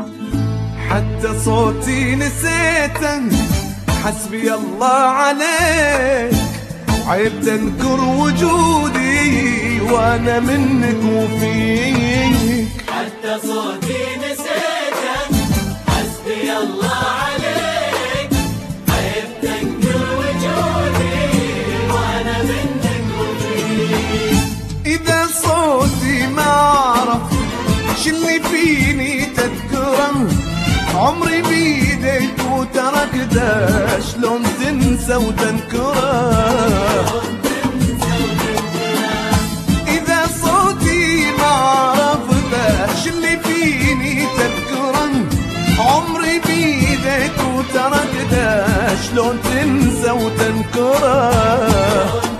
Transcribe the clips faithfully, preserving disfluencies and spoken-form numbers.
حتى صوتي نسيته، حسبي الله عليك. عيب تنكر وجودي وانا منك وفيك. حتى صوتي نسيته، حسبي الله عليك. عيب تنكر وجودي وانا منك وفيك. اذا صوتي ما عرف شلي فيني تذكره، عمري بيديك وتركته، شلون تنسى وتنكره. إذا صوتي ما عرفته شلي فيني تذكره، عمري بيديك وتركته، شلون تنسى وتنكره.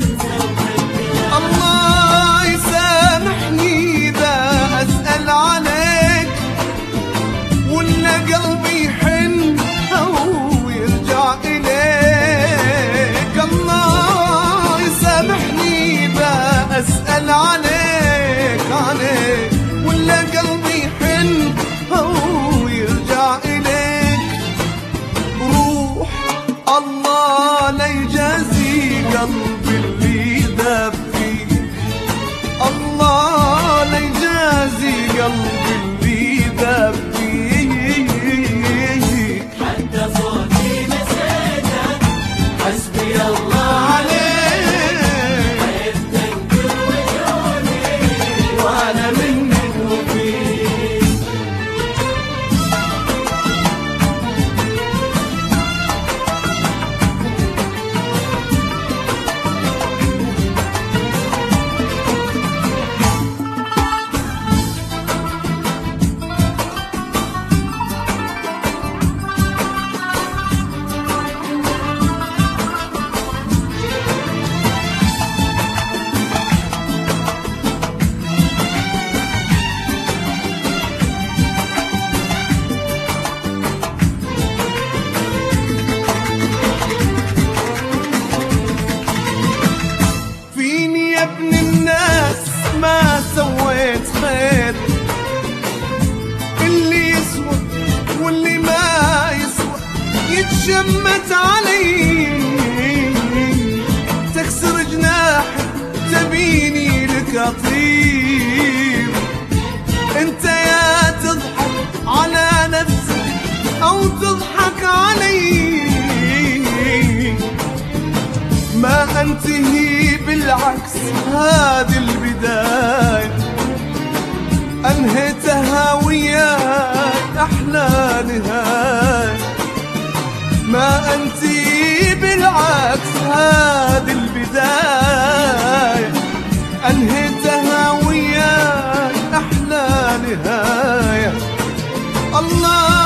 الله يسامحني إذا أسأل عليك، ولا قلبي يحن أو يرجع إليك. الله يسامحني إذا أسأل عليك عليك، ولا قلبي يحن أو يرجع إليك. روح الله لا يجازي قلبي اللي ذاب فيك، الله لا يجازي قلبي اللي ذاب فيك. حتى صوتي نسيته، حسبي الله عليك. عيب تنكر وجودي وانا منك وفيك. فيني يا ابن الناس ما سويت خير، اللي يسوى واللي ما يسوى يتشمت علي. تكسر جناحي تبيني لك اطير، انت يا تضحك على نفسك او تضحك علي. ما انتهي بالعكس هذه البداية، انهيتها وياك احلى نهاية. ما انتهي بالعكس هذه البداية، انهيتها وياك احلى نهاية. الله